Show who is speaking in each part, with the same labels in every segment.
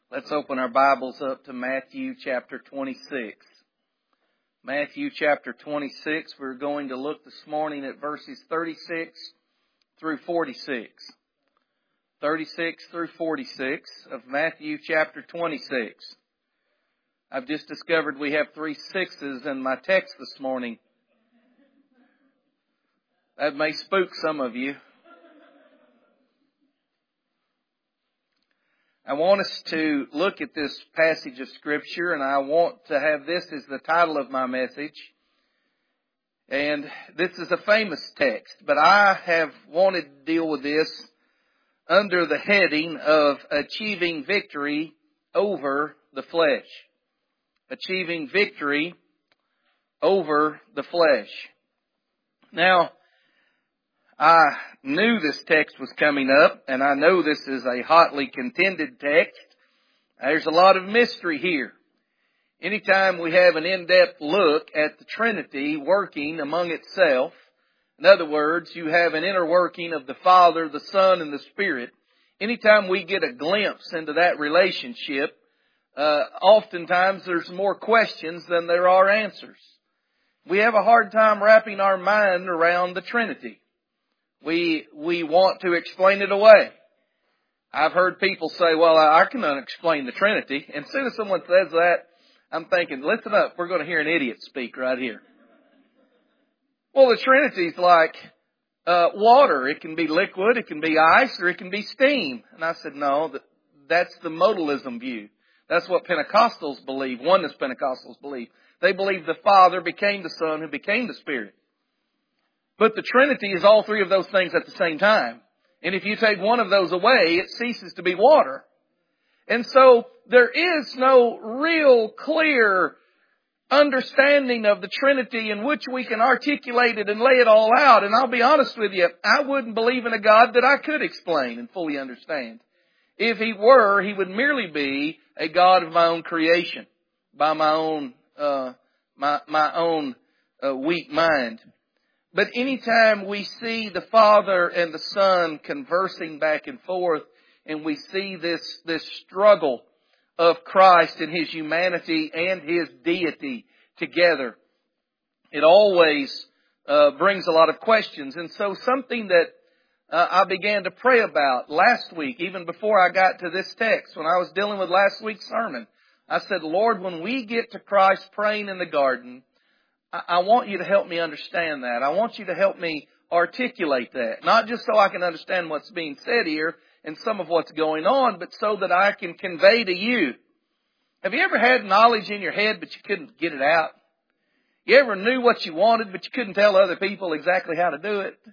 Speaker 1: Let's open our Bibles up to Matthew chapter 26. Matthew chapter 26, we're going to look this morning at verses 36 through 46. 36 through 46 of Matthew chapter 26. I've just discovered we have 3 6s in my text this morning. That may spook some of you. I want us to look at this passage of Scripture, and I want to have this as the title of my message. And this is a famous text, but I have wanted to deal with this under the heading of achieving victory over the flesh. Achieving victory over the flesh. Now, I knew this text was coming up, and I know this is a hotly contended text. There's a lot of mystery here. Anytime we have an in-depth look at the Trinity working among itself, in other words, you have an inner working of the Father, the Son, and the Spirit. Anytime we get a glimpse into that relationship, oftentimes there's more questions than there are answers. We have a hard time wrapping our mind around the Trinity. We want to explain it away. I've heard people say, well, I can explain the Trinity. And as soon as someone says that, I'm thinking, listen up, we're going to hear an idiot speak right here. Well, the Trinity's like water. It can be liquid, it can be ice, or it can be steam. And I said, no, that's the modalism view. That's what Pentecostals believe, oneness Pentecostals believe. They believe the Father became the Son who became the Spirit. But the Trinity is all three of those things at the same time. And if you take one of those away, it ceases to be water. And so there is no real clear understanding of the Trinity in which we can articulate it and lay it all out. And I'll be honest with you, I wouldn't believe in a God that I could explain and fully understand. If He were, He would merely be a God of my own creation, by my own weak mind. But anytime we see the Father and the Son conversing back and forth, and we see this struggle of Christ and His humanity and His deity together, it always brings a lot of questions. And so something that I began to pray about last week, even before I got to this text, when I was dealing with last week's sermon, I said, Lord, when we get to Christ praying in the garden, I want you to help me understand that. I want you to help me articulate that. Not just so I can understand what's being said here and some of what's going on, but so that I can convey to you. Have you ever had knowledge in your head but you couldn't get it out? You ever knew what you wanted but you couldn't tell other people exactly how to do it?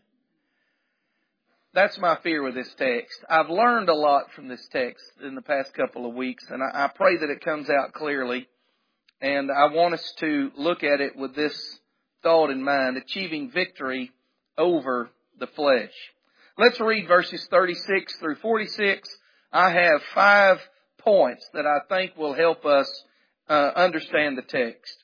Speaker 1: That's my fear with this text. I've learned a lot from this text in the past couple of weeks, and I pray that it comes out clearly. And I want us to look at it with this thought in mind, achieving victory over the flesh. Let's read verses 36 through 46. I have 5 points that I think will help us understand the text.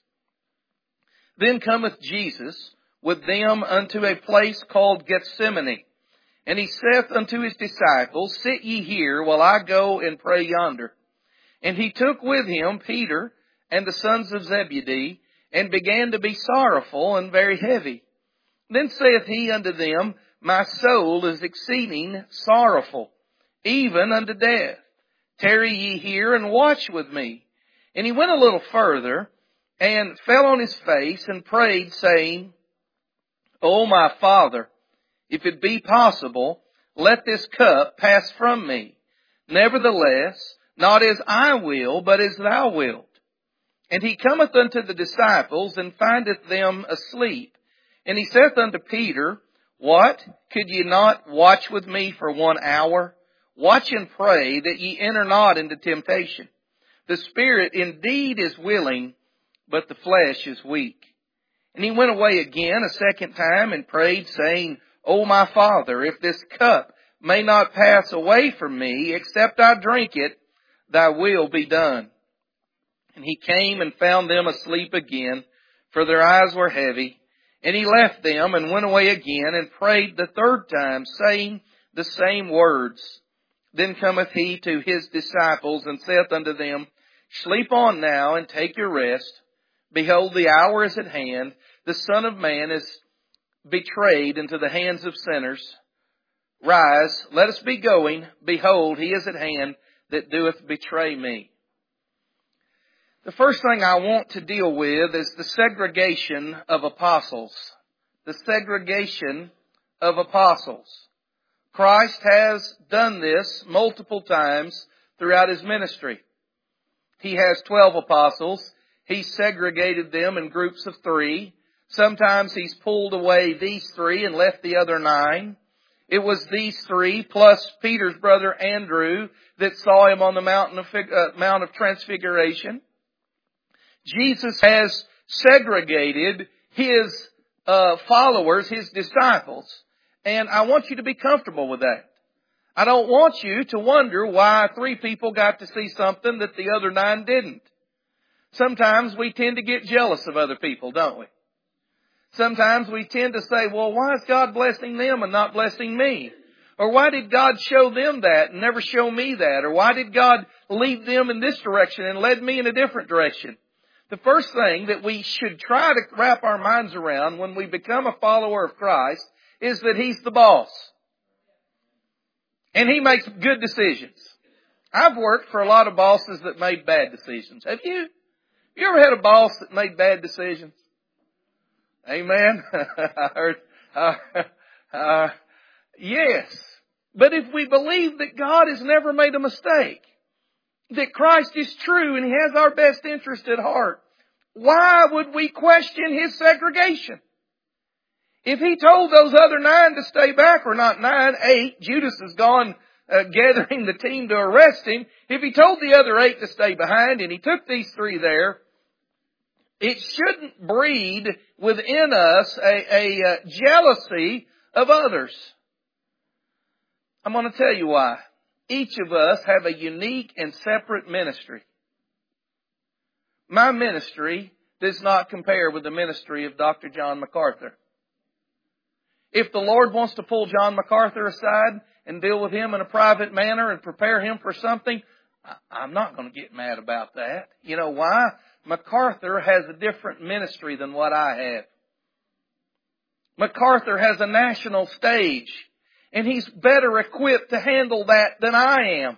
Speaker 1: Then cometh Jesus with them unto a place called Gethsemane. And He saith unto His disciples, Sit ye here while I go and pray yonder. And He took with Him Peter and the sons of Zebedee, and began to be sorrowful and very heavy. Then saith He unto them, My soul is exceeding sorrowful, even unto death. Tarry ye here and watch with me. And He went a little further, and fell on His face, and prayed, saying, O my Father, if it be possible, let this cup pass from me. Nevertheless, not as I will, but as Thou wilt. And He cometh unto the disciples, and findeth them asleep. And He saith unto Peter, What? Could ye not watch with me for 1 hour? Watch and pray, that ye enter not into temptation. The spirit indeed is willing, but the flesh is weak. And He went away again a second time, and prayed, saying, O my Father, if this cup may not pass away from me, except I drink it, Thy will be done. And He came and found them asleep again, for their eyes were heavy. And He left them and went away again and prayed the third time, saying the same words. Then cometh he to his disciples, and saith unto them, Sleep on now, and take your rest. Behold, the hour is at hand. The Son of Man is betrayed into the hands of sinners. Rise, let us be going. Behold, he is at hand that doeth betray me. The first thing I want to deal with is the segregation of apostles. The segregation of apostles. Christ has done this multiple times throughout his ministry. He has 12 apostles. He segregated them in groups of 3. Sometimes he's pulled away these 3 and left the other 9. It was these 3 plus Peter's brother Andrew that saw him on the Mount of Transfiguration. Jesus has segregated his followers, his disciples. And I want you to be comfortable with that. I don't want you to wonder why 3 people got to see something that the other 9 didn't. Sometimes we tend to get jealous of other people, don't we? Sometimes we tend to say, well, why is God blessing them and not blessing me? Or why did God show them that and never show me that? Or why did God lead them in this direction and led me in a different direction? The first thing that we should try to wrap our minds around when we become a follower of Christ is that He's the boss. And He makes good decisions. I've worked for a lot of bosses that made bad decisions. Have you? You ever had a boss that made bad decisions? Amen. I heard, yes. But if we believe that God has never made a mistake, that Christ is true and He has our best interest at heart, why would we question His segregation? If He told those other 9 to stay back, or not 9, 8, Judas has gone gathering the team to arrest Him. If He told the other 8 to stay behind and He took these 3 there, it shouldn't breed within us a jealousy of others. I'm going to tell you why. Each of us have a unique and separate ministry. My ministry does not compare with the ministry of Dr. John MacArthur. If the Lord wants to pull John MacArthur aside and deal with him in a private manner and prepare him for something, I'm not going to get mad about that. You know why? MacArthur has a different ministry than what I have. MacArthur has a national stage, and he's better equipped to handle that than I am.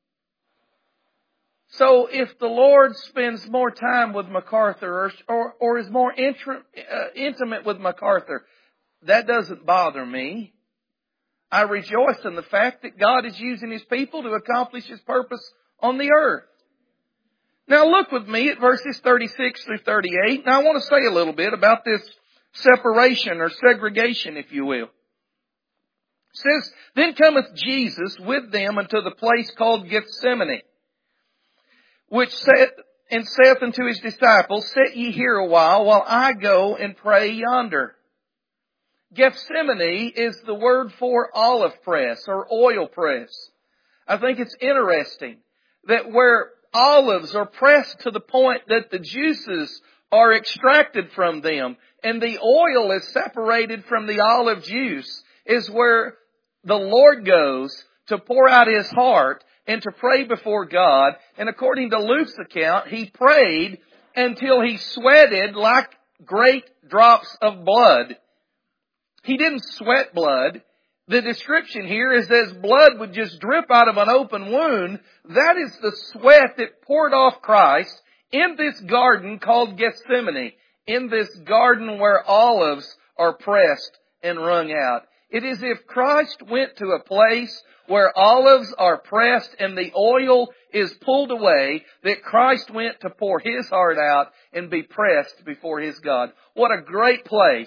Speaker 1: So if the Lord spends more time with MacArthur or is more intimate with MacArthur, that doesn't bother me. I rejoice in the fact that God is using His people to accomplish His purpose on the earth. Now look with me at verses 36 through 38. Now I want to say a little bit about this separation or segregation, if you will. It says, Then cometh Jesus with them unto the place called Gethsemane, which saith unto His disciples, Sit ye here a while I go and pray yonder. Gethsemane is the word for olive press or oil press. I think it's interesting that where olives are pressed to the point that the juices are extracted from them and the oil is separated from the olive juice is where the Lord goes to pour out His heart and to pray before God. And according to Luke's account, He prayed until He sweated like great drops of blood. He didn't sweat blood. The description here is as blood would just drip out of an open wound. That is the sweat that poured off Christ in this garden called Gethsemane, in this garden where olives are pressed and wrung out. It is if Christ went to a place where olives are pressed and the oil is pulled away, that Christ went to pour His heart out and be pressed before His God. What a great place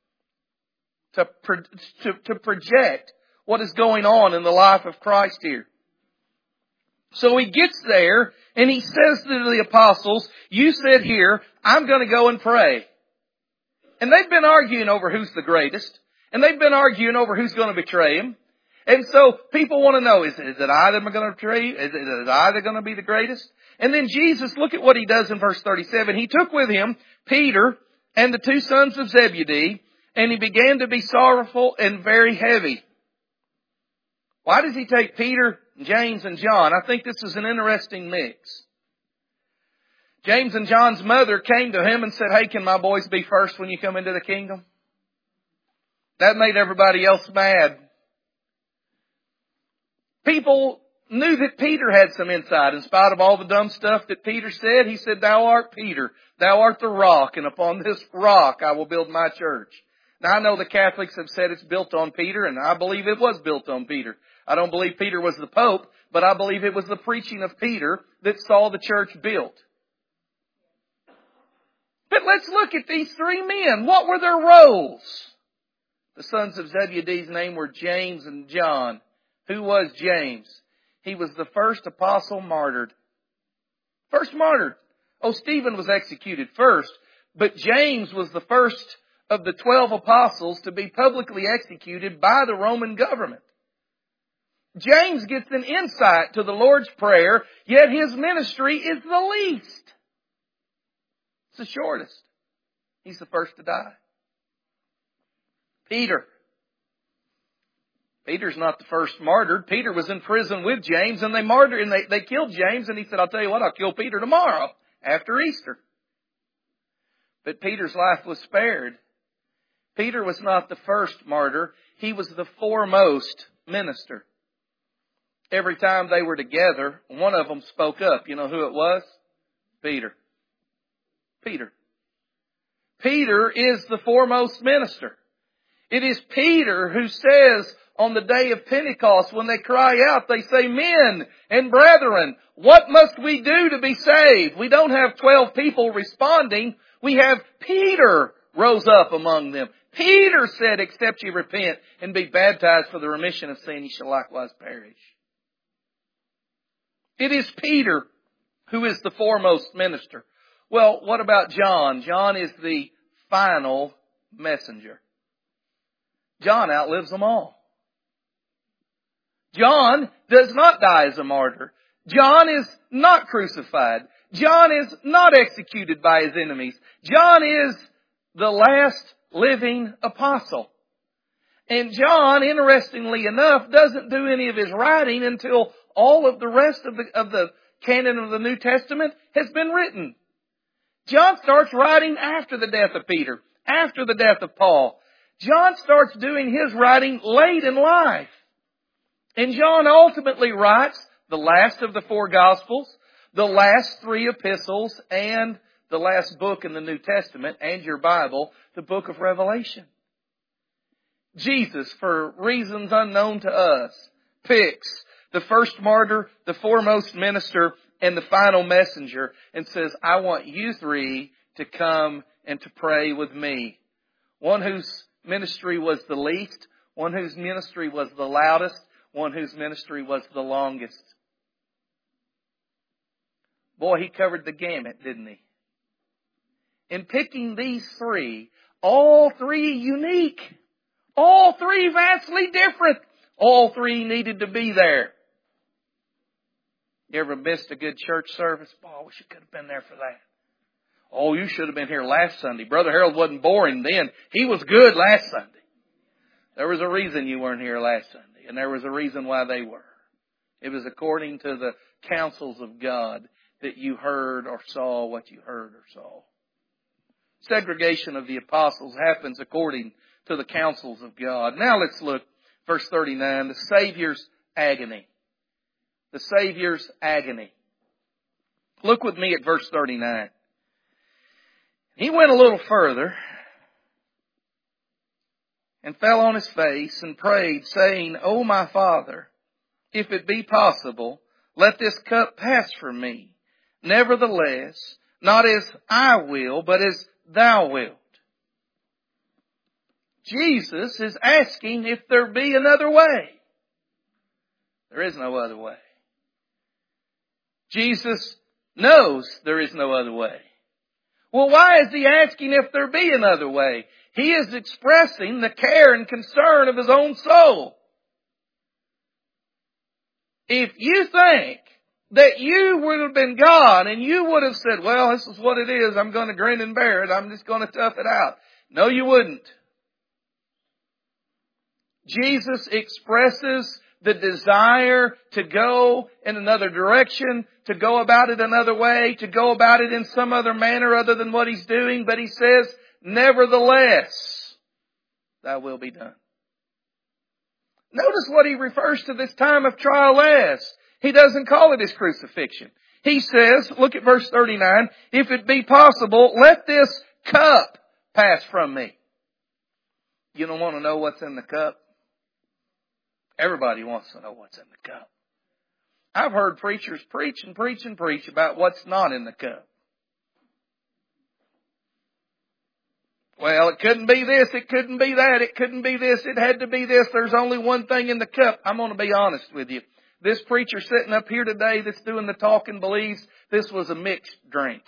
Speaker 1: to project what is going on in the life of Christ here. So He gets there and He says to the apostles, You sit here, I'm going to go and pray. And they've been arguing over who's the greatest. And they've been arguing over who's going to betray Him. And so people want to know, is it I that am going to betray you? Is it I that are going to be the greatest? And then Jesus, look at what He does in verse 37. He took with Him Peter and the 2 sons of Zebedee, and He began to be sorrowful and very heavy. Why does He take Peter, James and John. I think this is an interesting mix. James and John's mother came to him and said, "Hey, can my boys be first when you come into the kingdom?" That made everybody else mad. People knew that Peter had some insight. In spite of all the dumb stuff that Peter said, he said, "Thou art Peter. Thou art the rock, and upon this rock I will build my church." Now, I know the Catholics have said it's built on Peter, and I believe it was built on Peter. I don't believe Peter was the Pope, but I believe it was the preaching of Peter that saw the church built. But let's look at these three men. What were their roles? The sons of Zebedee's name were James and John. Who was James? He was the first apostle martyred. First martyred. Oh, Stephen was executed first, but James was the first of the 12 apostles to be publicly executed by the Roman government. James gets an insight to the Lord's Prayer, yet his ministry is the least. It's the shortest. He's the first to die. Peter. Peter's not the first martyred. Peter was in prison with James, and they killed James, and he said, "I'll tell you what, I'll kill Peter tomorrow, after Easter." But Peter's life was spared. Peter was not the first martyr. He was the foremost minister. Every time they were together, one of them spoke up. You know who it was? Peter. Peter. Peter is the foremost minister. It is Peter who says on the day of Pentecost, when they cry out, they say, "Men and brethren, what must we do to be saved?" We don't have 12 people responding. We have Peter rose up among them. Peter said, "Except ye repent and be baptized for the remission of sin, ye shall likewise perish." It is Peter who is the foremost minister. Well, what about John? John is the final messenger. John outlives them all. John does not die as a martyr. John is not crucified. John is not executed by his enemies. John is the last living apostle. And John, interestingly enough, doesn't do any of his writing until all of the rest of the canon of the New Testament has been written. John starts writing after the death of Peter, after the death of Paul. John starts doing his writing late in life. And John ultimately writes the last of the 4 Gospels, the last 3 epistles, and the last book in the New Testament, and your Bible, the book of Revelation. Jesus, for reasons unknown to us, picks the first martyr, the foremost minister, and the final messenger, and says, "I want you 3 to come and to pray with me." One whose ministry was the least, one whose ministry was the loudest, one whose ministry was the longest. Boy, he covered the gamut, didn't he? In picking these 3, all 3 unique, all 3 vastly different, all 3 needed to be there. You ever missed a good church service? Boy, I wish you could have been there for that. Oh, you should have been here last Sunday. Brother Harold wasn't boring then. He was good last Sunday. There was a reason you weren't here last Sunday, and there was a reason why they were. It was according to the counsels of God that you heard or saw what you heard or saw. Segregation of the apostles happens according to the counsels of God. Now let's look, verse 39, the Savior's agony. The Savior's agony. Look with me at verse 39. He went a little further and fell on his face and prayed, saying, "O my Father, if it be possible, let this cup pass from me. Nevertheless, not as I will, but as thou wilt." Jesus is asking if there be another way. There is no other way. Jesus knows there is no other way. Well, why is he asking if there be another way? He is expressing the care and concern of his own soul. If you think that you would have been God and you would have said, "Well, this is what it is. I'm going to grin and bear it. I'm just going to tough it out." No, you wouldn't. Jesus expresses the desire to go in another direction, to go about it another way, to go about it in some other manner other than what he's doing. But he says, nevertheless, thy will be done. Notice what he refers to this time of trial as. He doesn't call it his crucifixion. He says, look at verse 39, if it be possible, let this cup pass from me. You don't want to know what's in the cup? Everybody wants to know what's in the cup. I've heard preachers preach and preach and preach about what's not in the cup. Well, it couldn't be this, it couldn't be that, it couldn't be this, it had to be this. There's only one thing in the cup. I'm going to be honest with you. This preacher sitting up here today that's doing the talking believes this was a mixed drink.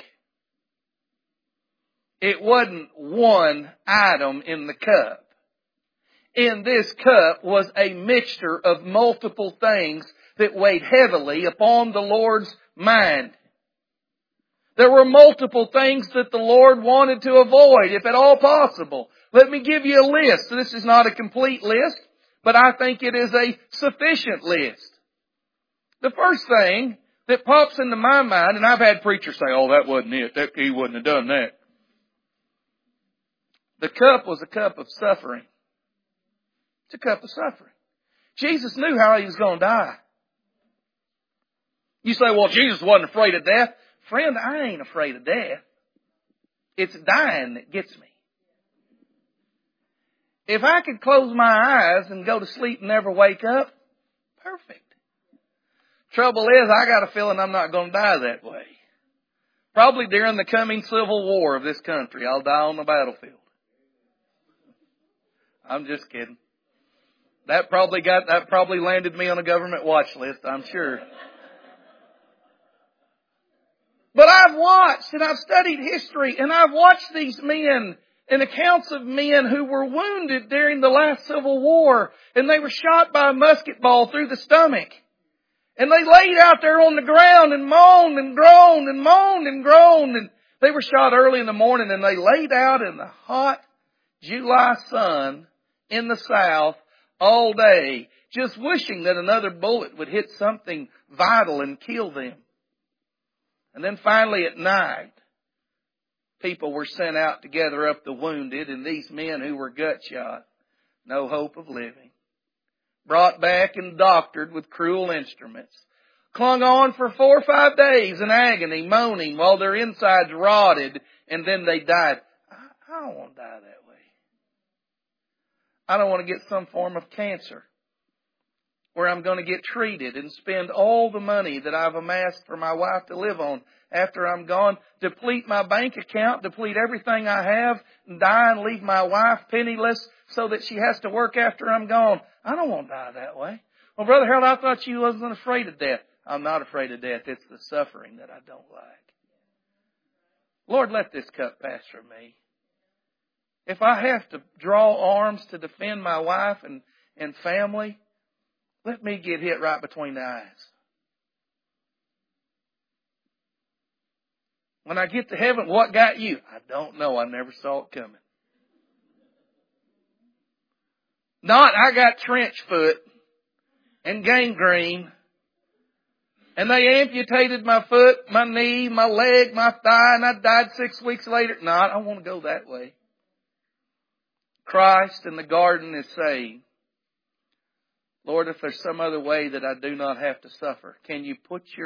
Speaker 1: It wasn't one item in the cup. In this cup was a mixture of multiple things that weighed heavily upon the Lord's mind. There were multiple things that the Lord wanted to avoid, if at all possible. Let me give you a list. This is not a complete list, but I think it is a sufficient list. The first thing that pops into my mind, and I've had preachers say, oh, that wasn't it. He wouldn't have done that. The cup was a cup of suffering. It's a cup of suffering. Jesus knew how he was going to die. You say, well, Jesus wasn't afraid of death. Friend, I ain't afraid of death. It's dying that gets me. If I could close my eyes and go to sleep and never wake up, perfect. Trouble is, I got a feeling I'm not going to die that way. Probably during the coming civil war of this country, I'll die on the battlefield. I'm just kidding. That probably landed me on a government watch list, I'm sure. But I've watched and I've studied history and I've watched these men and accounts of men who were wounded during the last Civil War and they were shot by a musket ball through the stomach. And they laid out there on the ground and moaned and groaned and moaned and groaned. And they were shot early in the morning and they laid out in the hot July sun in the South all day, just wishing that another bullet would hit something vital and kill them. And then finally at night, people were sent out to gather up the wounded, and these men who were gut shot, no hope of living, brought back and doctored with cruel instruments, clung on for 4 or 5 days in agony, moaning while their insides rotted, and then they died. I don't want to die that way. I don't want to get some form of cancer where I'm going to get treated and spend all the money that I've amassed for my wife to live on after I'm gone, deplete my bank account, deplete everything I have, and die and leave my wife penniless so that she has to work after I'm gone. I don't want to die that way. Well, Brother Harold, I thought you wasn't afraid of death. I'm not afraid of death. It's the suffering that I don't like. Lord, let this cup pass from me. If I have to draw arms to defend my wife and family, let me get hit right between the eyes. When I get to heaven, what got you? I don't know. I never saw it coming. Not, I got trench foot and gangrene, and they amputated my foot, my knee, my leg, my thigh, and I died 6 weeks later. No, I don't want to go that way. Christ in the garden is saying, Lord, if there's some other way that I do not have to suffer, can you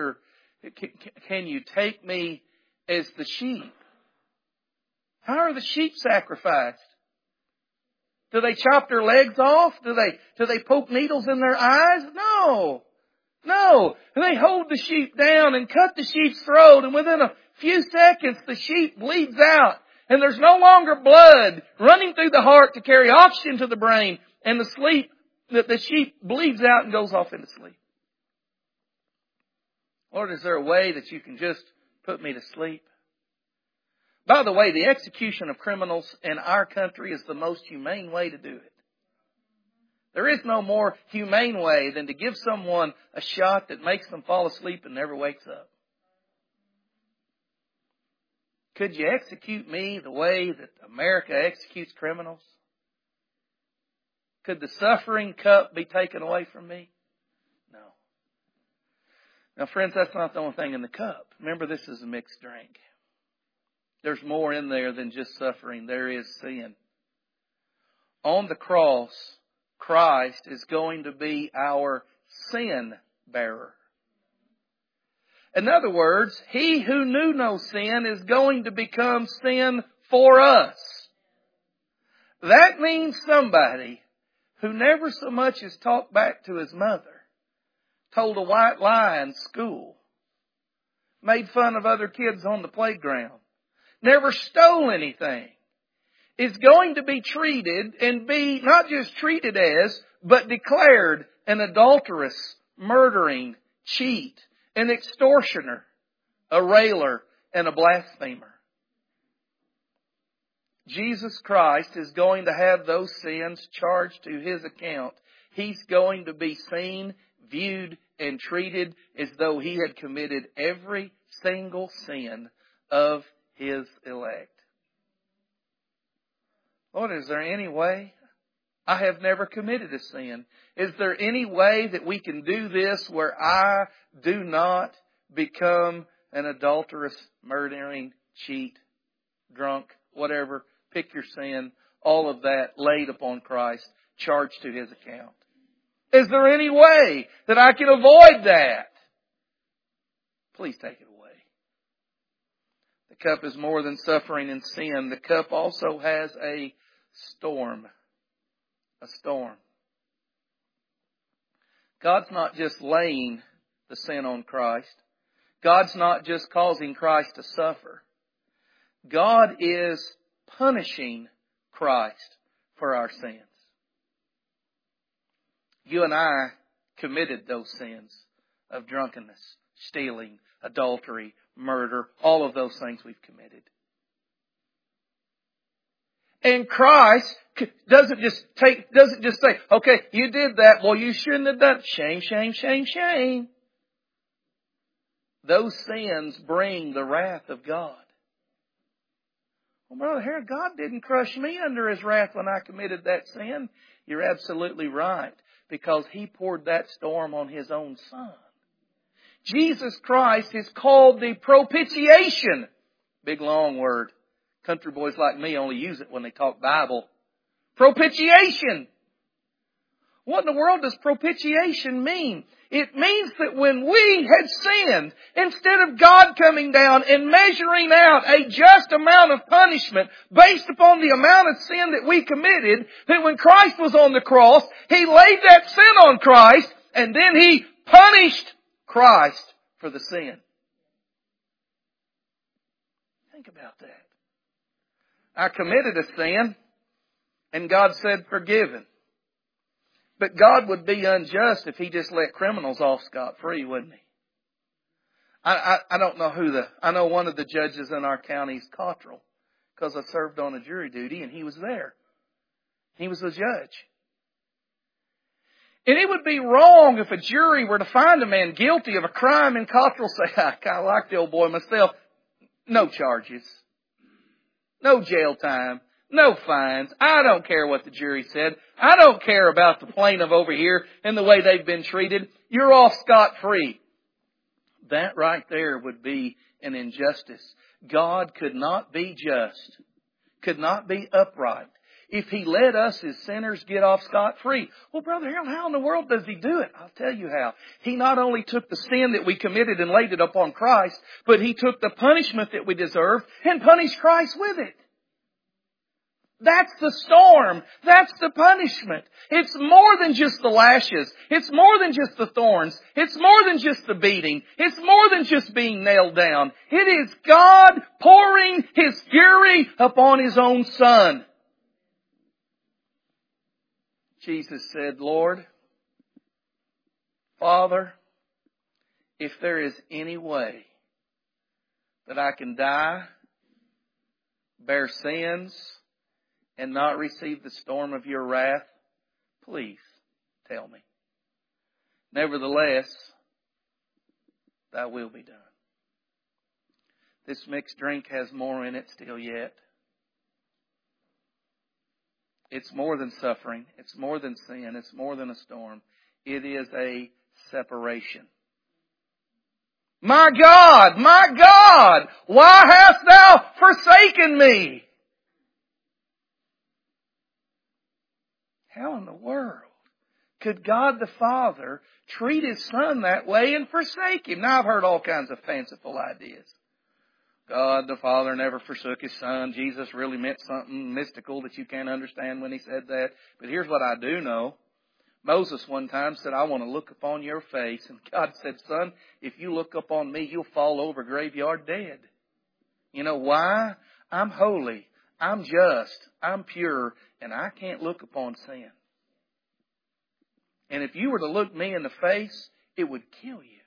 Speaker 1: take me as the sheep? How are the sheep sacrificed? Do they chop their legs off? Do they poke needles in their eyes? No. They hold the sheep down and cut the sheep's throat, and within a few seconds the sheep bleeds out. And there's no longer blood running through the heart to carry oxygen to the brain, and the sheep bleeds out and goes off into sleep. Lord, is there a way that you can just put me to sleep? By the way, the execution of criminals in our country is the most humane way to do it. There is no more humane way than to give someone a shot that makes them fall asleep and never wakes up. Could you execute me the way that America executes criminals? Could the suffering cup be taken away from me? Now, friends, that's not the only thing in the cup. Remember, this is a mixed drink. There's more in there than just suffering. There is sin. On the cross, Christ is going to be our sin bearer. In other words, He who knew no sin is going to become sin for us. That means somebody who never so much as talked back to his mother, told a white lie in school, made fun of other kids on the playground, never stole anything, is going to be treated and be not just treated as, but declared an adulterous, murdering, cheat, an extortioner, a railer, and a blasphemer. Jesus Christ is going to have those sins charged to His account. He's going to be seen, viewed, and treated as though He had committed every single sin of His elect. Lord, is there any way? I have never committed a sin. Is there any way that we can do this where I do not become an adulterous, murdering, cheat, drunk, whatever? Pick your sin, all of that laid upon Christ, charged to His account. Is there any way that I can avoid that? Please take it away. The cup is more than suffering and sin. The cup also has a storm. A storm. God's not just laying the sin on Christ. God's not just causing Christ to suffer. God is punishing Christ for our sins. You and I committed those sins of drunkenness, stealing, adultery, murder, all of those things we've committed. And Christ doesn't just say, okay, you did that, well, you shouldn't have done it. Shame, shame, shame, shame. Those sins bring the wrath of God. Well, Brother Harold, God didn't crush me under His wrath when I committed that sin. You're absolutely right, because He poured that storm on His own Son. Jesus Christ is called the propitiation. Big long word. Country boys like me only use it when they talk Bible. Propitiation. What in the world does propitiation mean? It means that when we had sinned, instead of God coming down and measuring out a just amount of punishment based upon the amount of sin that we committed, that when Christ was on the cross, He laid that sin on Christ and then He punished Christ for the sin. Think about that. I committed a sin and God said forgiven. But God would be unjust if He just let criminals off scot-free, wouldn't He? I don't know I know one of the judges in our county is Cottrell, because I served on a jury duty and he was there. He was the judge. And it would be wrong if a jury were to find a man guilty of a crime and Cottrell say, I kind of like the old boy myself. No charges. No jail time. No fines. I don't care what the jury said. I don't care about the plaintiff over here and the way they've been treated. You're off scot-free. That right there would be an injustice. God could not be just, could not be upright, if He let us as sinners get off scot-free. Well, Brother Harold, how in the world does He do it? I'll tell you how. He not only took the sin that we committed and laid it upon Christ, but He took the punishment that we deserved and punished Christ with it. That's the storm. That's the punishment. It's more than just the lashes. It's more than just the thorns. It's more than just the beating. It's more than just being nailed down. It is God pouring His fury upon His own Son. Jesus said, Lord, Father, if there is any way that I can die, bear sins, and not receive the storm of your wrath, please tell me. Nevertheless, thy will be done. This mixed drink has more in it still yet. It's more than suffering. It's more than sin. It's more than a storm. It is a separation. my God, why hast thou forsaken me? How in the world could God the Father treat His Son that way and forsake Him? Now, I've heard all kinds of fanciful ideas. God the Father never forsook His Son. Jesus really meant something mystical that you can't understand when He said that. But here's what I do know. Moses one time said, I want to look upon your face. And God said, son, if you look upon me, you'll fall over graveyard dead. You know why? I'm holy. I'm just. I'm pure. And I can't look upon sin. And if you were to look me in the face, it would kill you.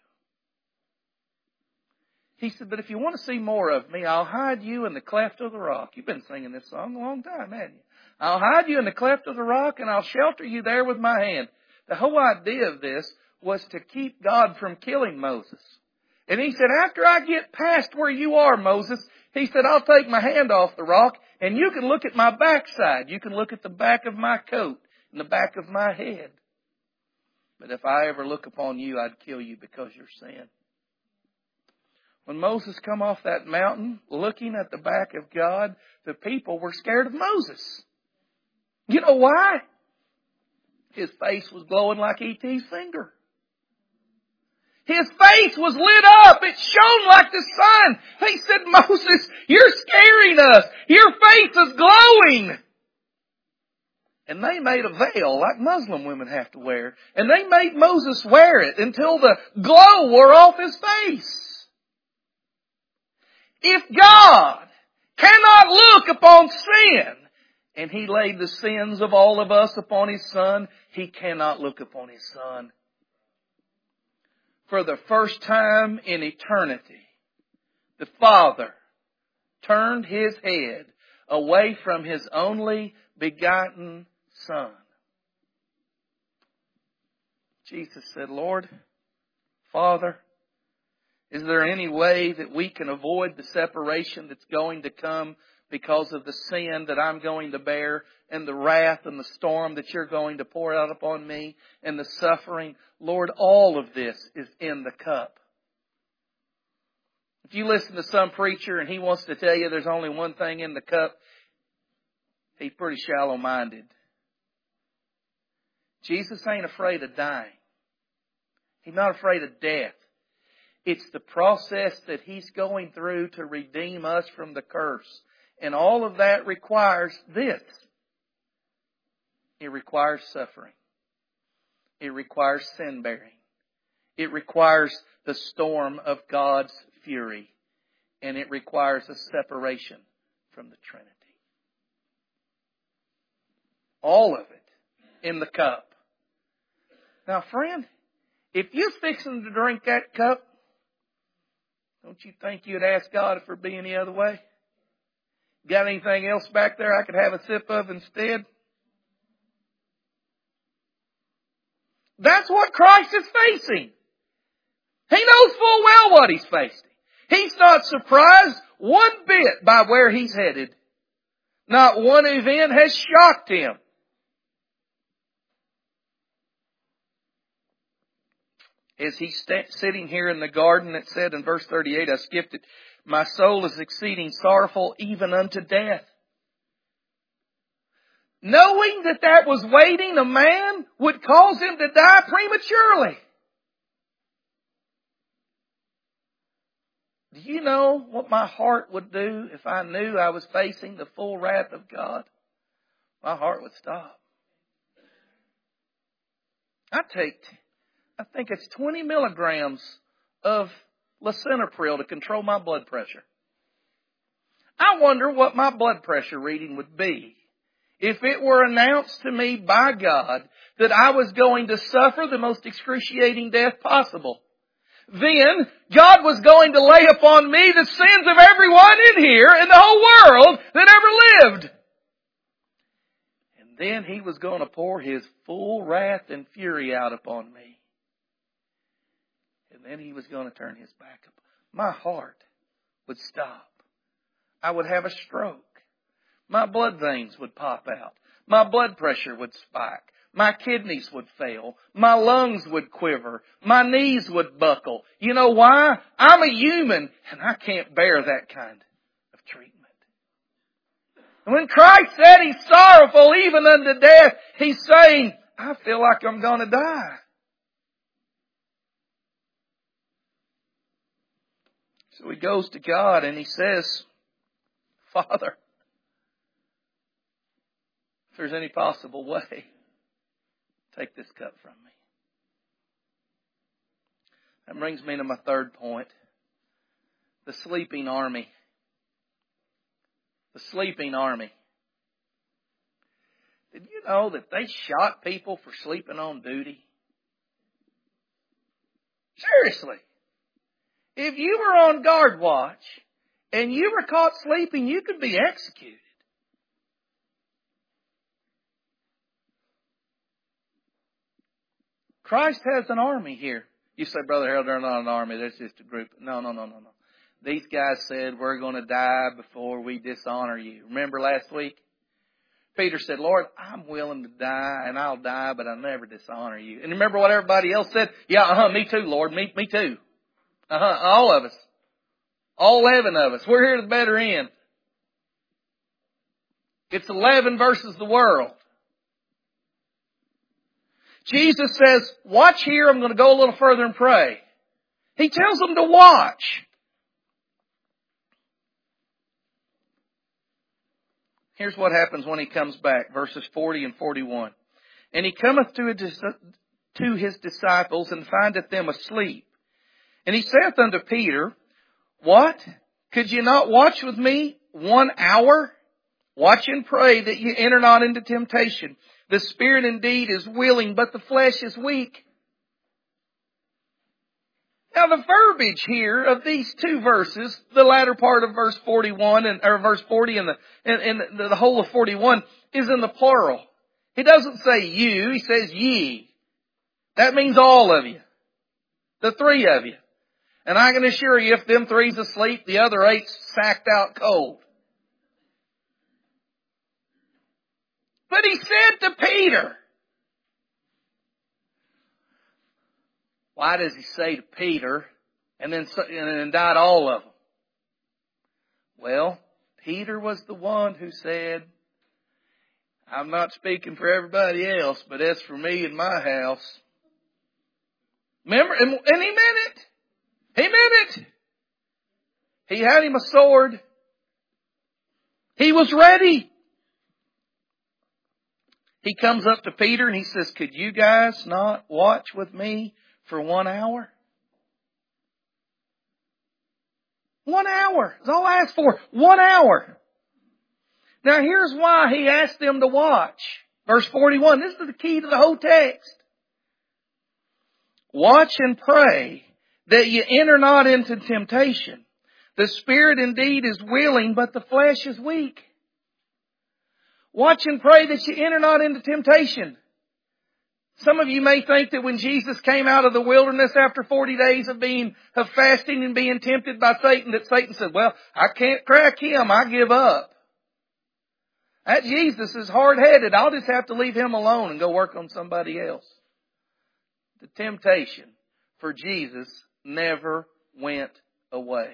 Speaker 1: He said, but if you want to see more of me, I'll hide you in the cleft of the rock. You've been singing this song a long time, haven't you? I'll hide you in the cleft of the rock and I'll shelter you there with my hand. The whole idea of this was to keep God from killing Moses. And He said, after I get past where you are, Moses, He said, I'll take my hand off the rock and you can look at my backside. You can look at the back of my coat and the back of my head. But if I ever look upon you, I'd kill you because you're sin. When Moses come off that mountain, looking at the back of God, the people were scared of Moses. You know why? His face was glowing like E.T.'s finger. His face was lit up. It shone like the sun. They said, Moses, you're scaring us. Your face is glowing. And they made a veil like Muslim women have to wear. And they made Moses wear it until the glow wore off his face. If God cannot look upon sin, and He laid the sins of all of us upon His Son, He cannot look upon His Son. For the first time in eternity, the Father turned His head away from His only begotten Son. Jesus said, Lord, Father, is there any way that we can avoid the separation that's going to come because of the sin that I'm going to bear and the wrath and the storm that you're going to pour out upon me and the suffering? Lord, all of this is in the cup. If you listen to some preacher and he wants to tell you there's only one thing in the cup, he's pretty shallow-minded. Jesus ain't afraid of dying. He's not afraid of death. It's the process that He's going through to redeem us from the curse. And all of that requires this. It requires suffering. It requires sin bearing. It requires the storm of God's fury. And it requires a separation from the Trinity. All of it in the cup. Now, friend, if you're fixing to drink that cup, don't you think you'd ask God if there'd be any other way? Got anything else back there I could have a sip of instead? That's what Christ is facing. He knows full well what He's facing. He's not surprised one bit by where He's headed. Not one event has shocked Him. As He's sitting here in the garden, it said in verse 38, I skipped it, my soul is exceeding sorrowful even unto death. Knowing that that was waiting a man would cause him to die prematurely. Do you know what my heart would do if I knew I was facing the full wrath of God? My heart would stop. I think it's 20 milligrams of lisinopril to control my blood pressure. I wonder what my blood pressure reading would be if it were announced to me by God that I was going to suffer the most excruciating death possible. Then God was going to lay upon me the sins of everyone in here in the whole world that ever lived. And then He was going to pour His full wrath and fury out upon me. And then He was going to turn His back up. My heart would stop. I would have a stroke. My blood veins would pop out. My blood pressure would spike. my kidneys would fail. My lungs would quiver. My knees would buckle. You know why? I'm a human and I can't bear that kind of treatment. And when Christ said He's sorrowful even unto death, He's saying, I feel like I'm going to die. So He goes to God and He says, Father, if there's any possible way, take this cup from me. That brings me to my third point. The sleeping army. The sleeping army. Did you know that they shot people for sleeping on duty? Seriously. If you were on guard watch and you were caught sleeping, you could be executed. Christ has an army here. You say, Brother Harold, they're not an army. They're just a group. No. These guys said, we're going to die before we dishonor you. Remember last week? Peter said, Lord, I'm willing to die and I'll die, but I'll never dishonor you. And remember what everybody else said? Yeah, me too, Lord. Me too. All of us. All 11 of us. We're here to the better end. It's 11 versus the world. Jesus says, watch here. I'm going to go a little further and pray. He tells them to watch. Here's what happens when He comes back. Verses 40 and 41. And He cometh to His disciples and findeth them asleep. And He saith unto Peter, what? Could you not watch with me 1 hour? Watch and pray that you enter not into temptation. The spirit indeed is willing, but the flesh is weak. Now the verbiage here of these two verses, the latter part of verse 41 or verse 40 and the whole of 41 is in the plural. He doesn't say you, He says ye. That means all of you. The 3 of you. And I can assure you, if them 3's asleep, the other 8's sacked out cold. But He said to Peter, why does He say to Peter and then indict all of them? Well, Peter was the one who said, I'm not speaking for everybody else, but as for me and my house. Remember? And He meant it. He meant it. He had him a sword. He was ready. He comes up to Peter and he says, could you guys not watch with me for 1 hour? 1 hour. That's all I asked for. 1 hour. Now here's why He asked them to watch. Verse 41. This is the key to the whole text. Watch and pray that you enter not into temptation. The spirit indeed is willing, but the flesh is weak. Watch and pray that you enter not into temptation. Some of you may think that when Jesus came out of the wilderness after 40 days of fasting and being tempted by Satan, that Satan said, well, I can't crack him. I give up. That Jesus is hard-headed. I'll just have to leave Him alone and go work on somebody else. The temptation for Jesus never went away.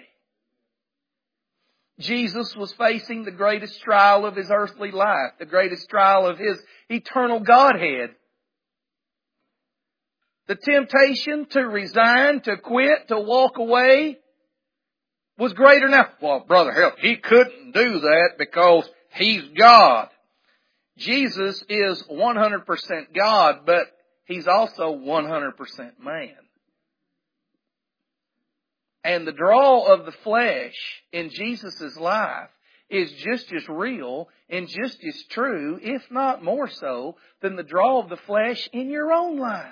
Speaker 1: Jesus was facing the greatest trial of His earthly life, the greatest trial of His eternal Godhead. The temptation to resign, to quit, to walk away was greater now. Well, Brother Harold, He couldn't do that because He's God. Jesus is 100% God, but He's also 100% man. And the draw of the flesh in Jesus' life is just as real and just as true, if not more so, than the draw of the flesh in your own life.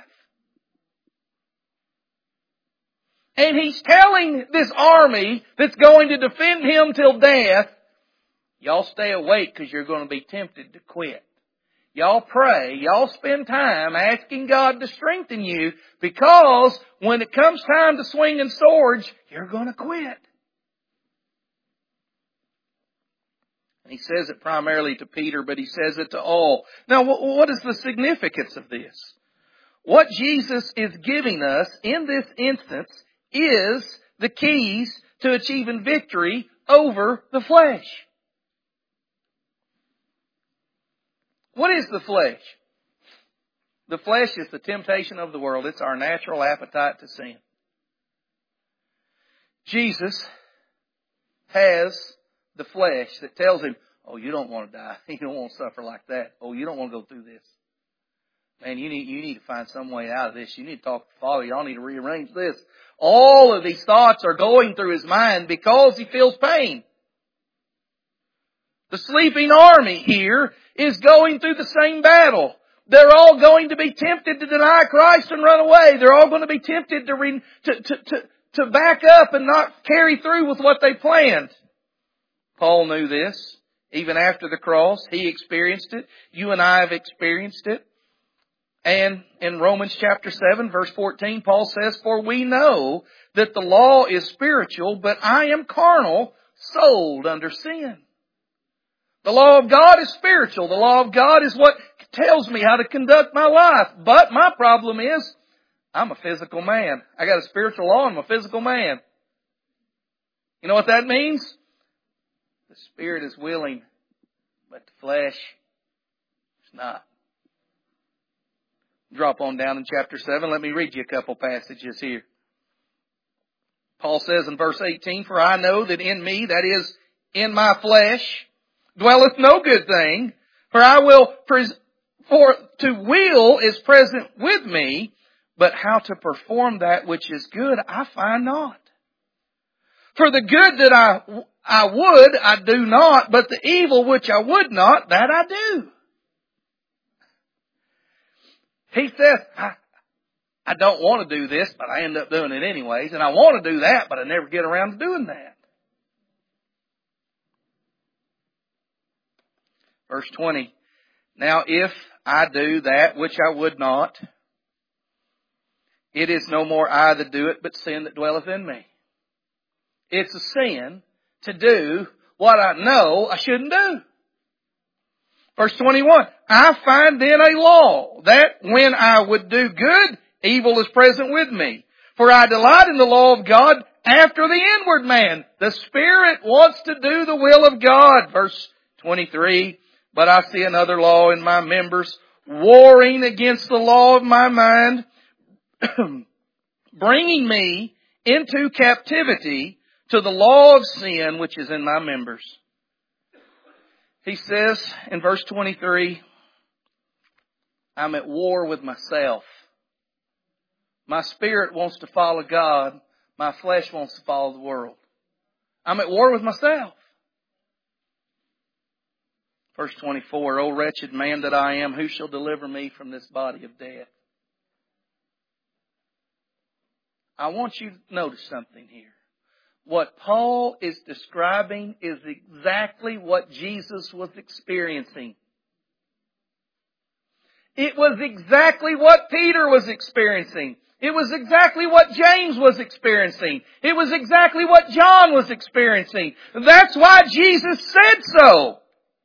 Speaker 1: And He's telling this army that's going to defend Him till death, y'all stay awake because you're going to be tempted to quit. Y'all pray. Y'all spend time asking God to strengthen you, because when it comes time to swinging swords, you're going to quit. He says it primarily to Peter, but he says it to all. Now, what is the significance of this? What Jesus is giving us in this instance is the keys to achieving victory over the flesh. What is the flesh? The flesh is the temptation of the world. It's our natural appetite to sin. Jesus has the flesh that tells him, oh, you don't want to die. You don't want to suffer like that. Oh, you don't want to go through this. Man, you need to find some way out of this. You need to talk to the Father. Y'all need to rearrange this. All of these thoughts are going through his mind because he feels pain. The sleeping army here is going through the same battle. They're all going to be tempted to deny Christ and run away. They're all going to be tempted to back up and not carry through with what they planned. Paul knew this. Even after the cross, he experienced it. You and I have experienced it. And in Romans chapter 7, verse 14, Paul says, for we know that the law is spiritual, but I am carnal, sold under sin. The law of God is spiritual. The law of God is what tells me how to conduct my life. But my problem is, I'm a physical man. I got a spiritual law and I'm a physical man. You know what that means? The spirit is willing, but the flesh is not. Drop on down in chapter 7. Let me read you a couple passages here. Paul says in verse 18, for I know that in me, that is, in my flesh, dwelleth no good thing, for to will is present with me, but how to perform that which is good I find not. For the good that I would, I do not, but the evil which I would not, that I do. He says, I don't want to do this, but I end up doing it anyways. And I want to do that, but I never get around to doing that. Verse 20. Now if I do that which I would not, it is no more I that do it, but sin that dwelleth in me. It's a sin to do what I know I shouldn't do. Verse 21, I find then a law that when I would do good, evil is present with me. For I delight in the law of God after the inward man. The Spirit wants to do the will of God. Verse 23, but I see another law in my members, warring against the law of my mind, bringing me into captivity to the law of sin which is in my members. He says in verse 23, I'm at war with myself. My spirit wants to follow God. My flesh wants to follow the world. I'm at war with myself. Verse 24, O wretched man that I am, who shall deliver me from this body of death? I want you to notice something here. What Paul is describing is exactly what Jesus was experiencing. It was exactly what Peter was experiencing. It was exactly what James was experiencing. It was exactly what John was experiencing. That's why Jesus said so.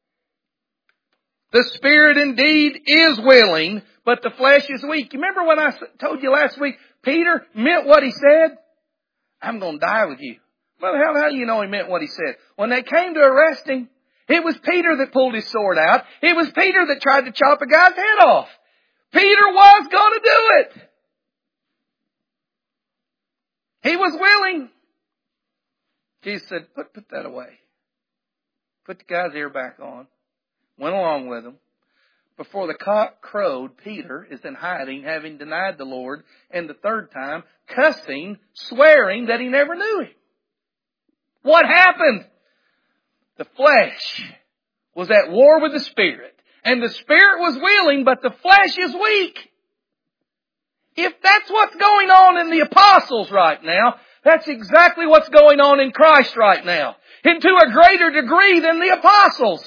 Speaker 1: The spirit indeed is willing, but the flesh is weak. You remember when I told you last week, Peter meant what he said? I'm going to die with you. Well, how do you know he meant what he said? When they came to arrest him, it was Peter that pulled his sword out. It was Peter that tried to chop a guy's head off. Peter was going to do it. He was willing. Jesus said, put that away. Put the guy's ear back on. Went along with him. Before the cock crowed, Peter is in hiding, having denied the Lord, and the third time, cussing, swearing that he never knew him. What happened? The flesh was at war with the Spirit. And the Spirit was willing, but the flesh is weak. If that's what's going on in the apostles right now, that's exactly what's going on in Christ right now. And to a greater degree than the apostles.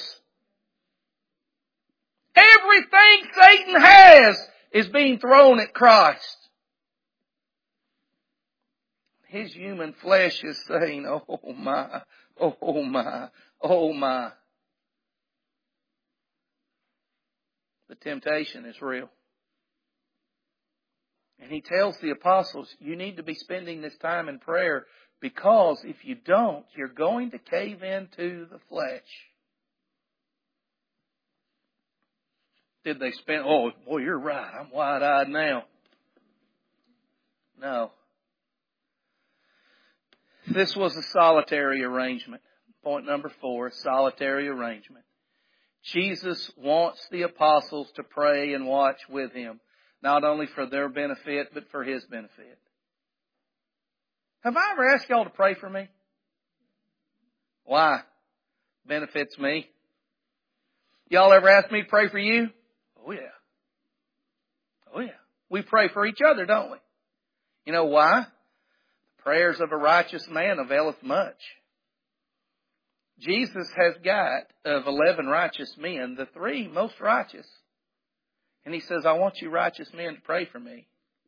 Speaker 1: Everything Satan has is being thrown at Christ. His human flesh is saying, oh my, oh my, oh my. The temptation is real. And He tells the apostles, you need to be spending this time in prayer, because if you don't, you're going to cave into the flesh. Did they spend, oh, boy, you're right, I'm wide-eyed now. No. This was a solitary arrangement. Point number 4, a solitary arrangement. Jesus wants the apostles to pray and watch with Him, not only for their benefit, but for His benefit. Have I ever asked y'all to pray for me? Why? Benefits me. Y'all ever asked me to pray for you? Oh yeah. Oh yeah. We pray for each other, don't we? You know why? The prayers of a righteous man availeth much. Jesus has got, of 11 righteous men, the 3 most righteous. And He says, I want you righteous men to pray for me.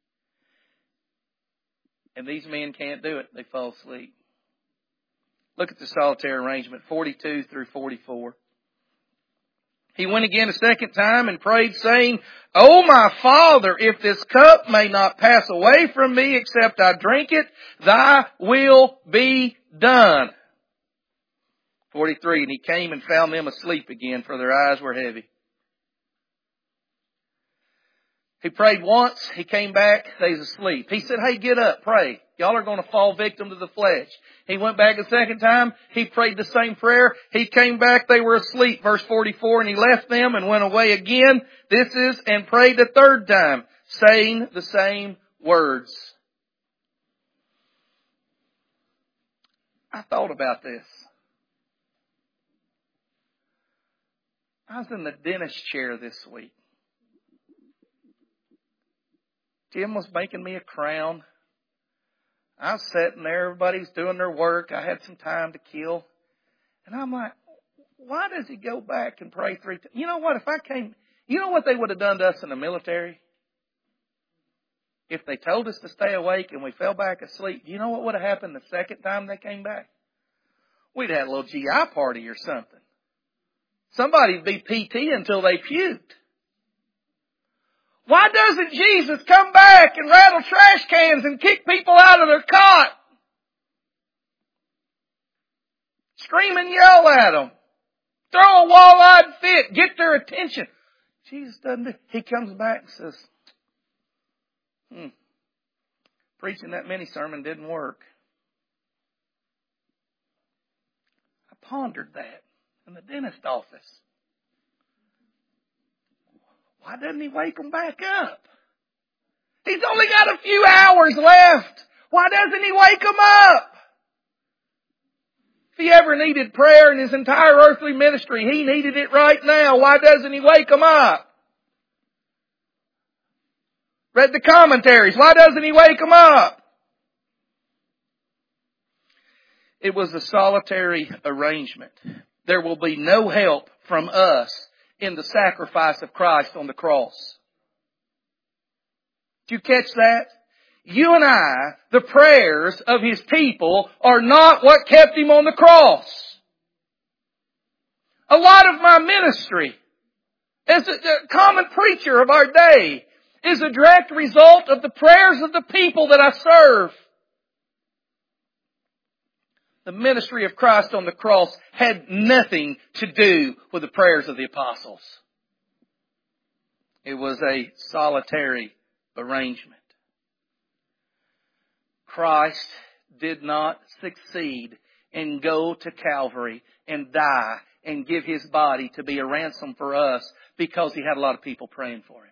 Speaker 1: And these men can't do it. They fall asleep. Look at the solitary arrangement, 42 through 44. He went again a second time and prayed, saying, O my Father, if this cup may not pass away from me except I drink it, Thy will be done. 43, and He came and found them asleep again, for their eyes were heavy. He prayed once, He came back, they's asleep. He said, hey, get up, pray. Y'all are going to fall victim to the flesh. He went back a second time, He prayed the same prayer. He came back, they were asleep. Verse 44, and He left them and went away again. And prayed the third time, saying the same words. I thought about this. I was in the dentist chair this week. Jim was making me a crown. I was sitting there, everybody's doing their work. I had some time to kill. And I'm like, why does he go back and pray 3 times? You know what, you know what they would have done to us in the military? If they told us to stay awake and we fell back asleep, you know what would have happened the second time they came back? We'd had a little GI party or something. Somebody'd be PT until they puked. Why doesn't Jesus come back and rattle trash cans and kick people out of their cot? Scream and yell at them. Throw a wall-eyed fit. Get their attention. Jesus doesn't do it. He comes back and says, preaching that mini sermon didn't work. I pondered that in the dentist office. Why doesn't He wake them back up? He's only got a few hours left. Why doesn't He wake them up? If He ever needed prayer in His entire earthly ministry, He needed it right now. Why doesn't He wake them up? Read the commentaries. Why doesn't He wake them up? It was a solitary arrangement. There will be no help from us in the sacrifice of Christ on the cross. Did you catch that? You and I, the prayers of His people, are not what kept Him on the cross. A lot of my ministry as a common preacher of our day is a direct result of the prayers of the people that I serve. The ministry of Christ on the cross had nothing to do with the prayers of the apostles. It was a solitary arrangement. Christ did not succeed and go to Calvary and die and give His body to be a ransom for us because He had a lot of people praying for Him.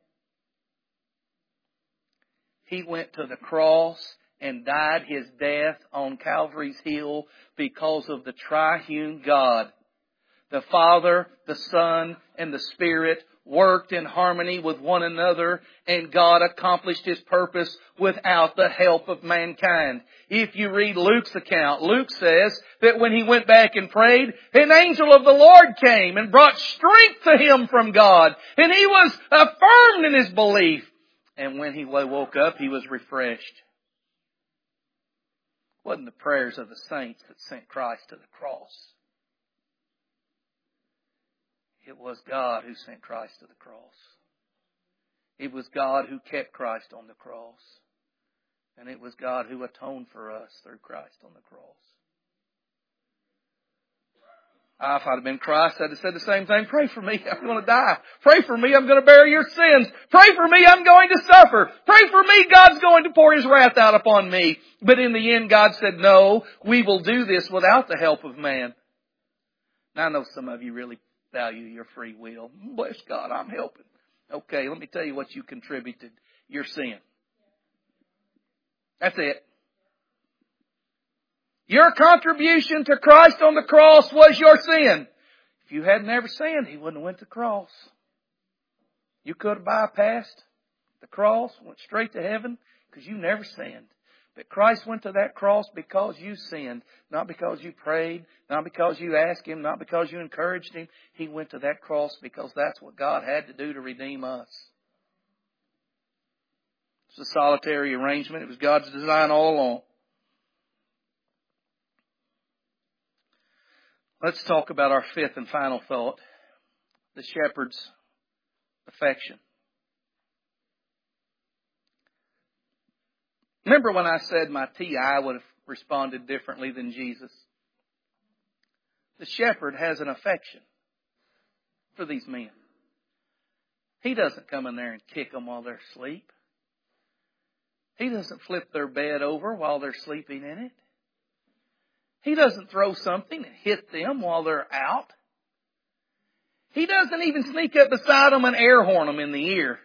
Speaker 1: He went to the cross and died His death on Calvary's hill because of the triune God. The Father, the Son, and the Spirit worked in harmony with one another, and God accomplished His purpose without the help of mankind. If you read Luke's account, Luke says that when he went back and prayed, an angel of the Lord came and brought strength to him from God, and he was affirmed in his belief. And when he woke up, he was refreshed. It wasn't the prayers of the saints that sent Christ to the cross. It was God who sent Christ to the cross. It was God who kept Christ on the cross. And it was God who atoned for us through Christ on the cross. If I'd have been Christ, I'd have said the same thing. Pray for me, I'm going to die. Pray for me, I'm going to bear your sins. Pray for me, I'm going to suffer. Pray for me, God's going to pour His wrath out upon me. But in the end, God said, no, we will do this without the help of man. Now, I know some of you really value your free will. Bless God, I'm helping. Okay, let me tell you what you contributed. Your sin. That's it. Your contribution to Christ on the cross was your sin. If you had never sinned, He wouldn't have went to the cross. You could have bypassed the cross, went straight to heaven, because you never sinned. But Christ went to that cross because you sinned, not because you prayed, not because you asked Him, not because you encouraged Him. He went to that cross because that's what God had to do to redeem us. It's a solitary arrangement. It was God's design all along. Let's talk about our fifth and final thought. The shepherd's affection. Remember when I said my TI would have responded differently than Jesus? The shepherd has an affection for these men. He doesn't come in there and kick them while they're asleep. He doesn't flip their bed over while they're sleeping in it. He doesn't throw something and hit them while they're out. He doesn't even sneak up beside them and air horn them in the ear.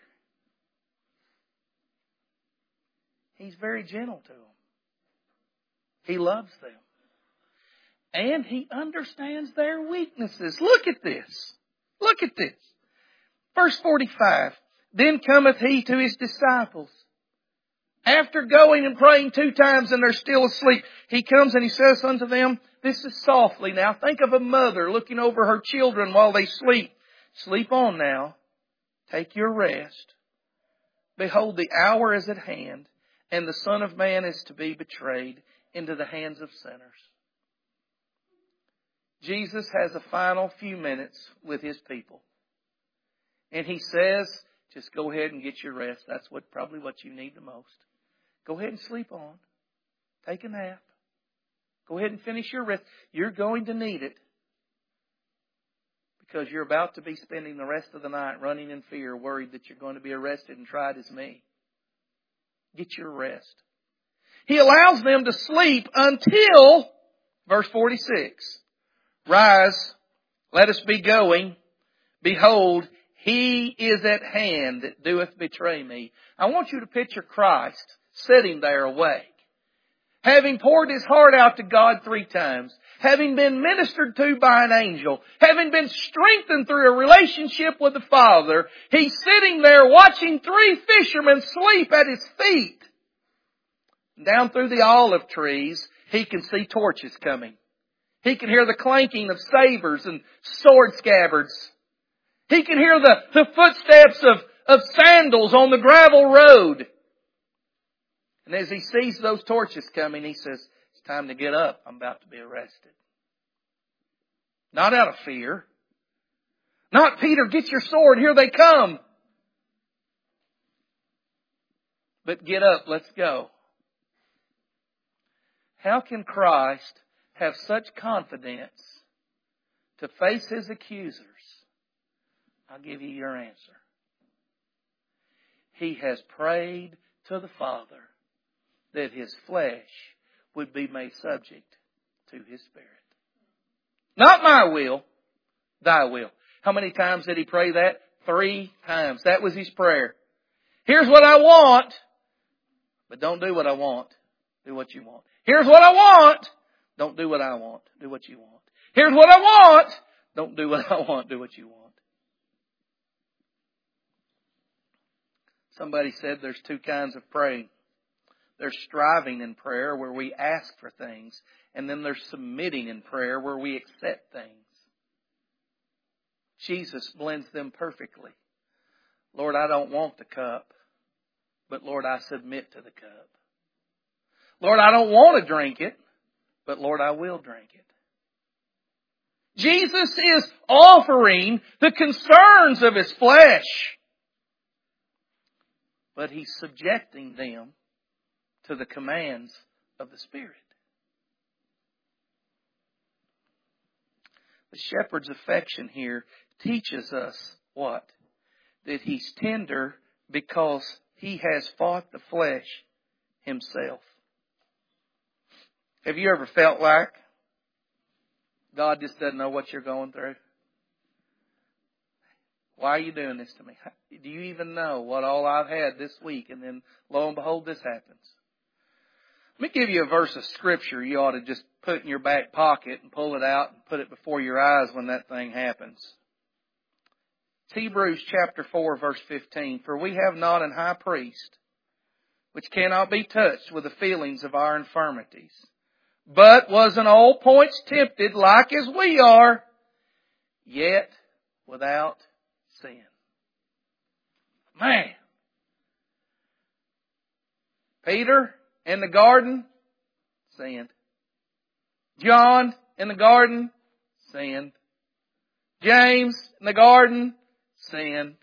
Speaker 1: He's very gentle to them. He loves them. And He understands their weaknesses. Look at this. Look at this. Verse 45. Then cometh He to His disciples. After going and praying 2 times and they're still asleep, He comes and He says unto them, this is softly now. Think of a mother looking over her children while they sleep. Sleep on now. Take your rest. Behold, the hour is at hand, and the Son of Man is to be betrayed into the hands of sinners. Jesus has a final few minutes with His people. And He says, just go ahead and get your rest. That's probably what you need the most. Go ahead and sleep on. Take a nap. Go ahead and finish your rest. You're going to need it. Because you're about to be spending the rest of the night running in fear, worried that you're going to be arrested and tried as me. Get your rest. He allows them to sleep until, verse 46, rise, let us be going. Behold, He is at hand that doeth betray me. I want you to picture Christ sitting there awake, having poured His heart out to God 3 times, having been ministered to by an angel, having been strengthened through a relationship with the Father. He's sitting there watching 3 fishermen sleep at His feet. Down through the olive trees, He can see torches coming. He can hear the clanking of sabers and sword scabbards. He can hear the footsteps of sandals on the gravel road. And as He sees those torches coming, He says, it's time to get up. I'm about to be arrested. Not out of fear. Not, Peter, get your sword. Here they come. But get up. Let's go. How can Christ have such confidence to face His accusers? I'll give you your answer. He has prayed to the Father that His flesh would be made subject to His Spirit. Not my will, Thy will. How many times did He pray that? 3 times. That was His prayer. Here's what I want, but don't do what I want. Do what you want. Here's what I want. Don't do what I want. Do what you want. Here's what I want. Don't do what I want. Do what you want. Somebody said there's 2 kinds of praying. There's striving in prayer where we ask for things. And then there's submitting in prayer where we accept things. Jesus blends them perfectly. Lord, I don't want the cup. But Lord, I submit to the cup. Lord, I don't want to drink it. But Lord, I will drink it. Jesus is offering the concerns of His flesh. But He's subjecting them to the commands of the Spirit. The shepherd's affection here teaches us what? That He's tender because He has fought the flesh Himself. Have you ever felt like God just doesn't know what you're going through? Why are you doing this to me? Do you even know what all I've had this week? And then lo and behold, this happens. Let me give you a verse of Scripture you ought to just put in your back pocket and pull it out and put it before your eyes when that thing happens. It's Hebrews chapter 4, verse 15. For we have not an high priest which cannot be touched with the feelings of our infirmities, but was in all points tempted like as we are, yet without sin. Man. Peter in the garden, sinned. John in the garden, sinned. James in the garden, sinned.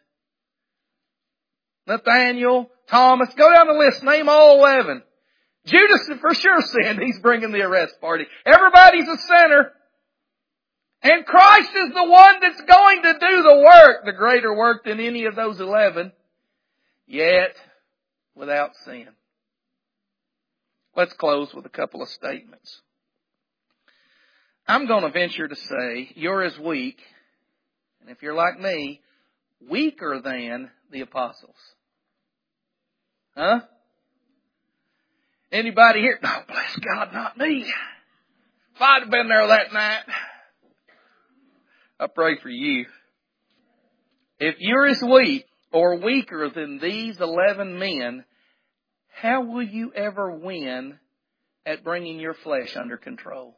Speaker 1: Nathaniel, Thomas, go down the list, name all 11. Judas for sure sinned. He's bringing the arrest party. Everybody's a sinner. And Christ is the one that's going to do the work, the greater work than any of those 11, yet without sin. Let's close with a couple of statements. I'm going to venture to say you're as weak, and if you're like me, weaker than the apostles. Huh? Anybody here? No, bless God, not me. If I'd have been there that night, I pray for you. If you're as weak or weaker than these 11 men, how will you ever win at bringing your flesh under control?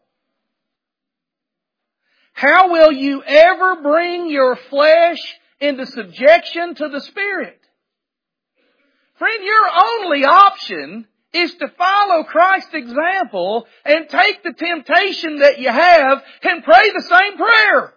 Speaker 1: How will you ever bring your flesh into subjection to the Spirit? Friend, your only option is to follow Christ's example and take the temptation that you have and pray the same prayer.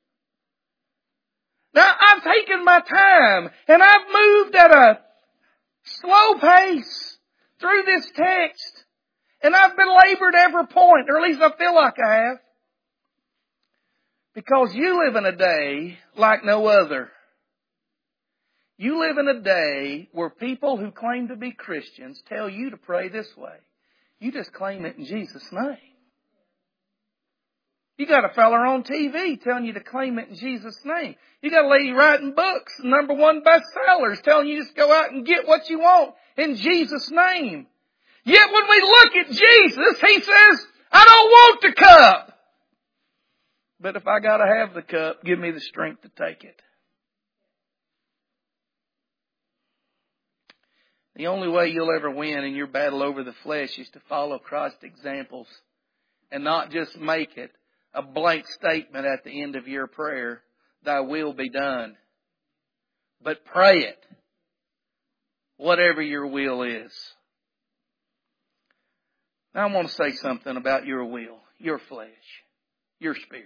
Speaker 1: Now, I've taken my time and I've moved at a slow pace through this text, and I've belabored every point, or at least I feel like I have. Because you live in a day like no other. You live in a day where people who claim to be Christians tell you to pray this way. You just claim it in Jesus' name. You got a fella on TV telling you to claim it in Jesus' name. You got a lady writing books, #1 bestsellers, telling you just go out and get what you want in Jesus' name. Yet when we look at Jesus, He says, I don't want the cup. But if I got to have the cup, give me the strength to take it. The only way you'll ever win in your battle over the flesh is to follow Christ's examples and not just make it a blank statement at the end of your prayer, Thy will be done. But pray it, whatever your will is. Now I want to say something about your will, your flesh, your spirit.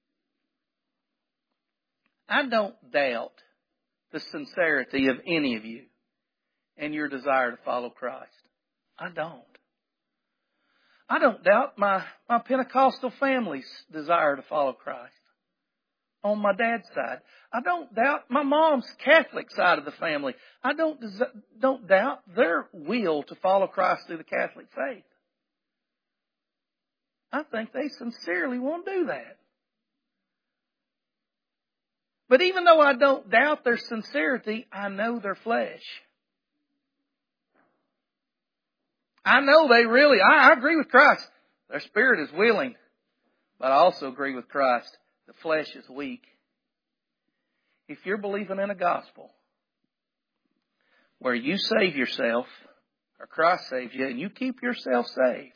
Speaker 1: I don't doubt the sincerity of any of you and your desire to follow Christ. I don't. I don't doubt my Pentecostal family's desire to follow Christ on my dad's side. I don't doubt my mom's Catholic side of the family. I don't doubt their will to follow Christ through the Catholic faith. I think they sincerely want to do that. But even though I don't doubt their sincerity, I know their flesh. I know they really, I agree with Christ. Their spirit is willing. But I also agree with Christ. The flesh is weak. If you're believing in a gospel where you save yourself, or Christ saves you, and you keep yourself saved,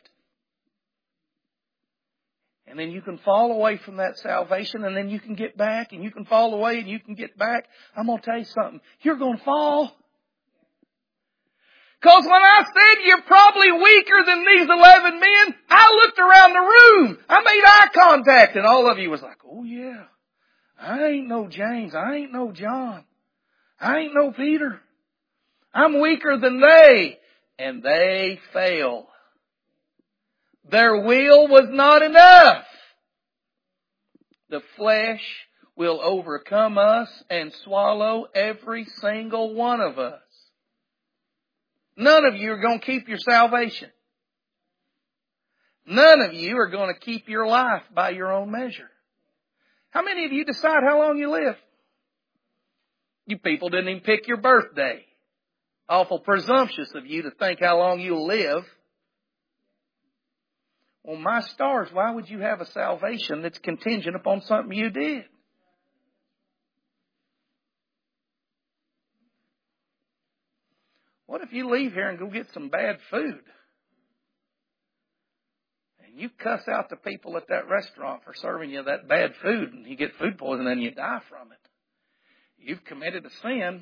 Speaker 1: and then you can fall away from that salvation, and then you can get back, and you can fall away, and you can get back, I'm going to tell you something. You're going to fall. Because when I said you're probably weaker than these 11 men, I looked around the room. I made eye contact and all of you was like, oh yeah, I ain't no James. I ain't no John. I ain't no Peter. I'm weaker than they. And they fell. Their will was not enough. The flesh will overcome us and swallow every single one of us. None of you are going to keep your salvation. None of you are going to keep your life by your own measure. How many of you decide how long you live? You people didn't even pick your birthday. Awful presumptuous of you to think how long you'll live. Well, my stars, why would you have a salvation that's contingent upon something you did? What if you leave here and go get some bad food? And you cuss out the people at that restaurant for serving you that bad food and you get food poisoning and you die from it. You've committed a sin.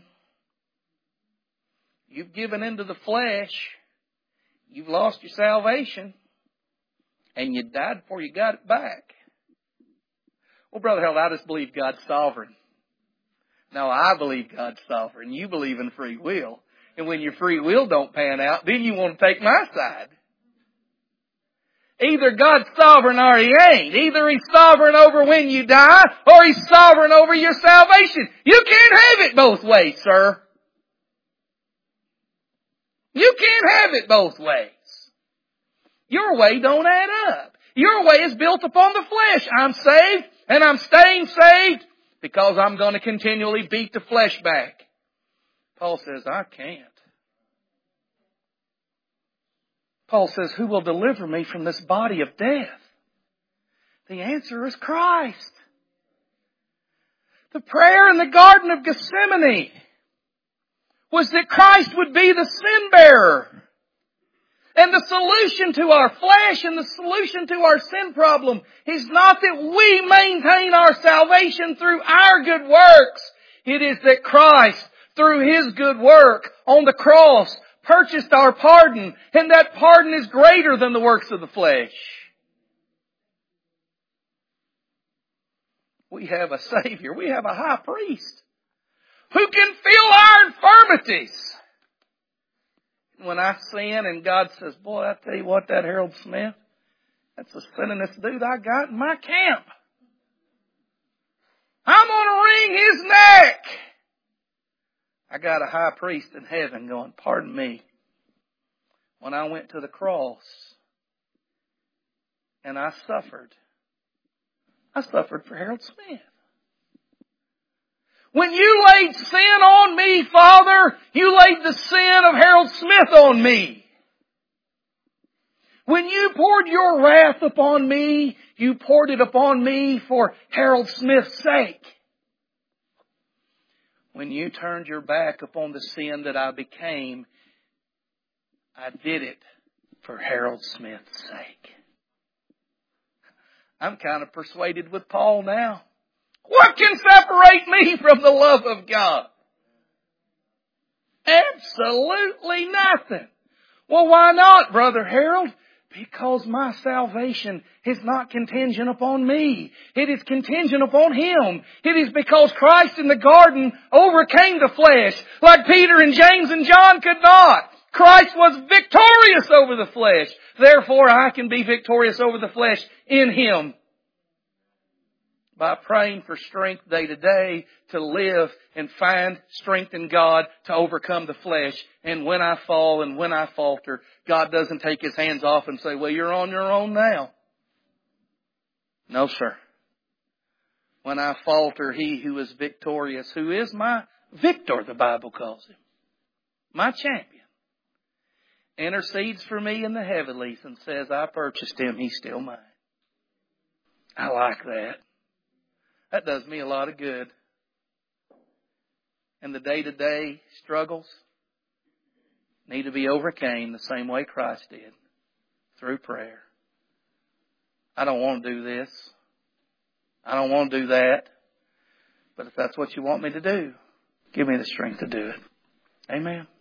Speaker 1: You've given into the flesh. You've lost your salvation. And you died before you got it back. Well, Brother Harold, I just believe God's sovereign. No, I believe God's sovereign. You believe in free will. And when your free will don't pan out, then you want to take my side. Either God's sovereign or He ain't. Either He's sovereign over when you die or He's sovereign over your salvation. You can't have it both ways, sir. You can't have it both ways. Your way don't add up. Your way is built upon the flesh. I'm saved and I'm staying saved because I'm going to continually beat the flesh back. Paul says, I can't. Paul says, who will deliver me from this body of death? The answer is Christ. The prayer in the Garden of Gethsemane was that Christ would be the sin bearer. And the solution to our flesh and the solution to our sin problem is not that we maintain our salvation through our good works. It is that Christ, through His good work on the cross, purchased our pardon. And that pardon is greater than the works of the flesh. We have a Savior. We have a high priest who can feel our infirmities. When I sin and God says, boy, I tell you what, that Harold Smith, that's the sinningest dude I got in my camp. I'm going to wring his neck. I got a high priest in heaven going, pardon me. When I went to the cross and I suffered for Harold Smith. When you laid sin on me, Father, you laid the sin of Harold Smith on me. When you poured your wrath upon me, you poured it upon me for Harold Smith's sake. When you turned your back upon the sin that I became, I did it for Harold Smith's sake. I'm kind of persuaded with Paul now. What can separate me from the love of God? Absolutely nothing. Well, why not, Brother Harold? Because my salvation is not contingent upon me. It is contingent upon Him. It is because Christ in the garden overcame the flesh like Peter and James and John could not. Christ was victorious over the flesh. Therefore, I can be victorious over the flesh in Him. By praying for strength day to day to live and find strength in God to overcome the flesh. And when I fall and when I falter, God doesn't take His hands off and say, well, you're on your own now. No, sir. When I falter, He who is victorious, who is my victor, the Bible calls Him, my champion, intercedes for me in the heavenlies and says, I purchased Him, He's still mine. I like that. That does me a lot of good. And the day-to-day struggles need to be overcame the same way Christ did, through prayer. I don't want to do this. I don't want to do that. But if that's what you want me to do, give me the strength to do it. Amen.